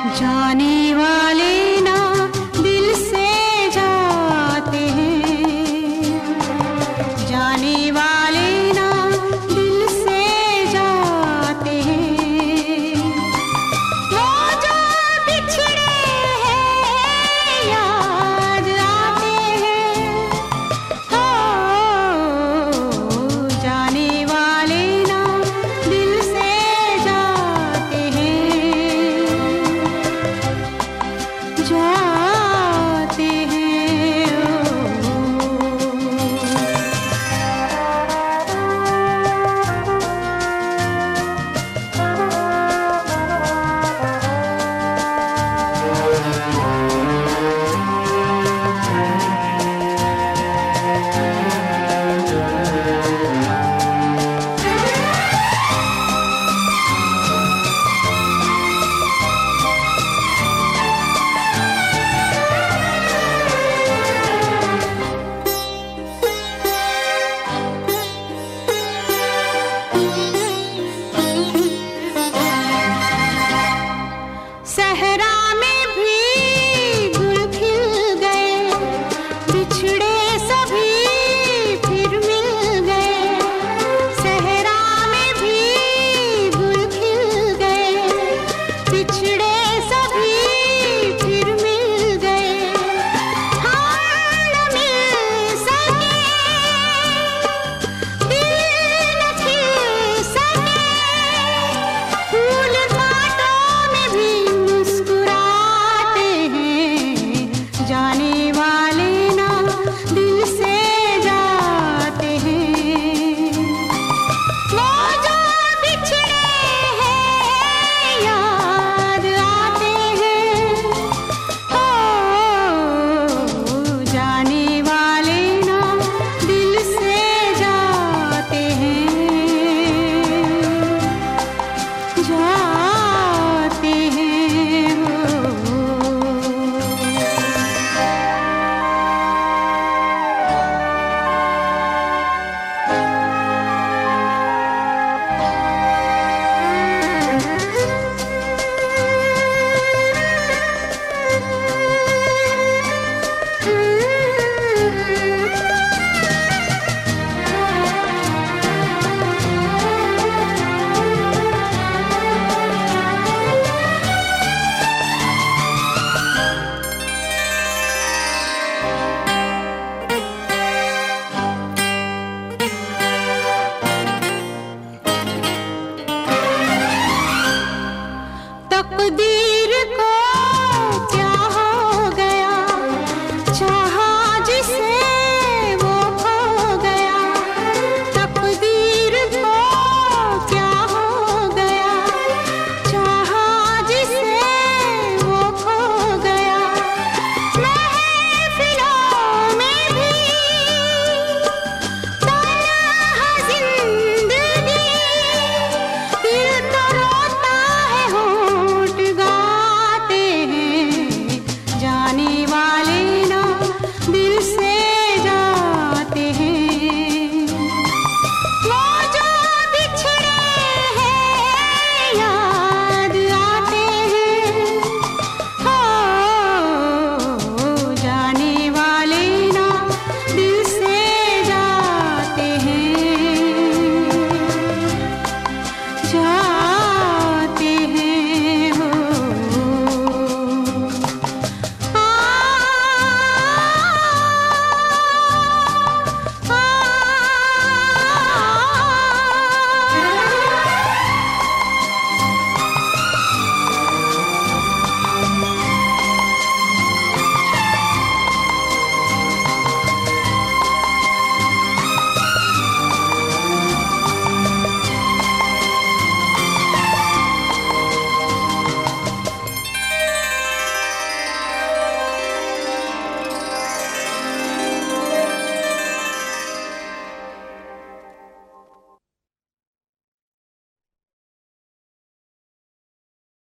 जाने वाले ना दिल से जाते हैं, जाने वाले ना दिल से जाते हैं। वो जो बिछड़े हैं याद आते हैं, हो जाने वाले ना दिल से जाते हैं, जाते हैं सहरा में भी गुल खिल गए, बिछड़े सभी फिर मिल गए। सहरा में भी गुल खिल गए, बिछड़े सभी फिर मिल गए। हम न मिल सके, दिल न खिल सके, फूल कांटों में भी मुस्कुराते हैं। जाने वाले ना दिल से जाते हैं, वो जो बिछड़े हैं याद आते हैं, हो जाने वाले ना दिल से जाते हैं, जाते हैं हो। तकदीर को